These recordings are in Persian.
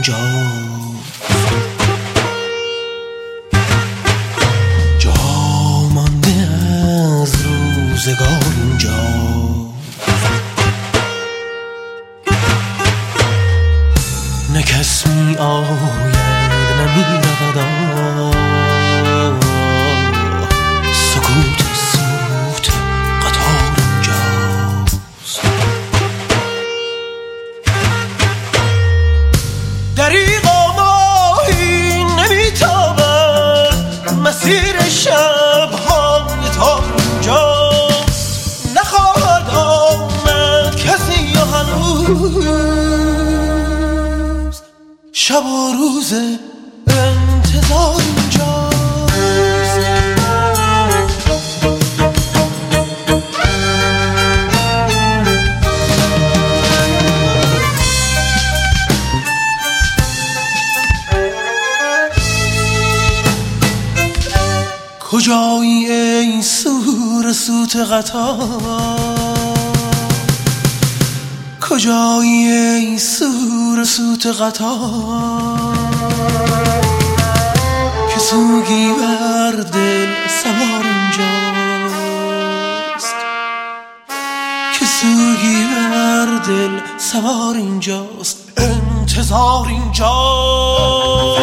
اینجا، جا مانده از روزگار اینجا. نه کس می آید نه می رود، سکوت سوت قطار اینجاست. دریغا ماهی نمیتابد، مسیر شب‌های تار اینجاست. نخواهد آمد کسی یا هنوز، شب و روز انتظار اینجاست. کجایی ای سور سوت قطار، کجایی ای سور سوت قطار، که سوگی بر دل سوار اینجاست، که سوگی بر دل سوار اینجاست. انتظار اینجاست،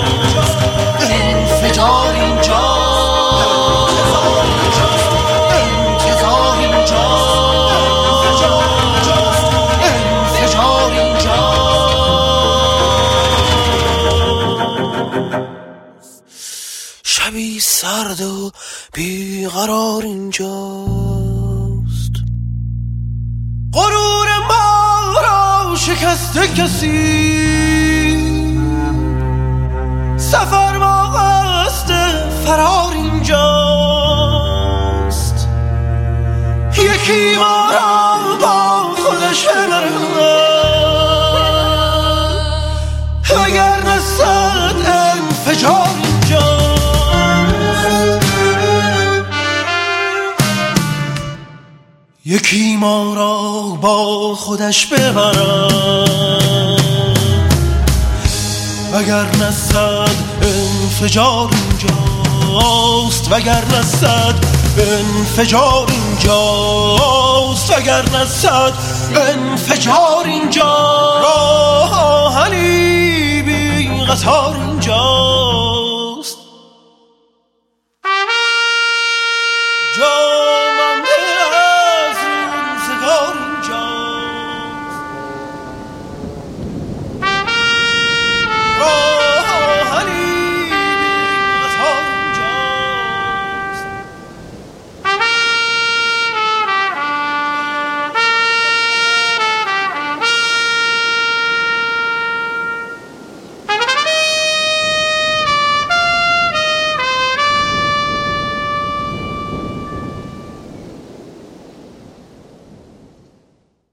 انفجار اینجاست، شبی سرد و بیقرار اینجاست. غرور ما را شکسته کسی، سفر با قصد فرار اینجاست. یکی ما را با خودش ببره، وگرنه صد انفجار اینجاست. یکی ما را با خودش ببرد، وگرنه صد انفجار اینجاست، وگرنه صد انفجار اینجاست، وگرنه صد انفجار اینجاست. راه آهنی بی قطار اینجاست.